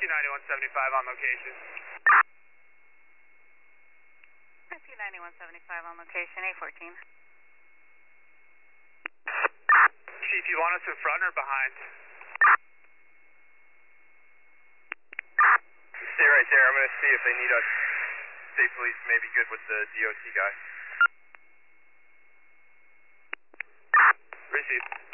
Rescue 9175 on location. Rescue 9175 on location, A14. Chief, you want us in front or behind? Stay right there. I'm going to see if they need us. State police may be good with the DOT guy. Received.